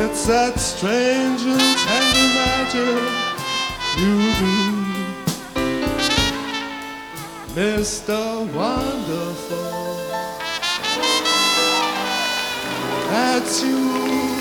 It's that strange and tender magic you do, Mr. Wonderful. That's you.